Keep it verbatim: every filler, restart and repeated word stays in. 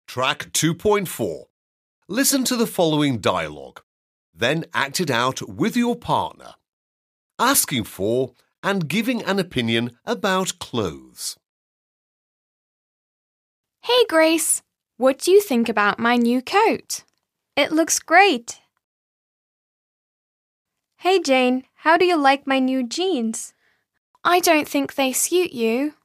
Track two point four. Listen to the following dialogue. Then act it out with your partner. Asking for and giving an opinion about clothes. Hey, Grace. What do you think about my new coat? It looks great. Hey, Jane. How do you like my new jeans? I don't think they suit you.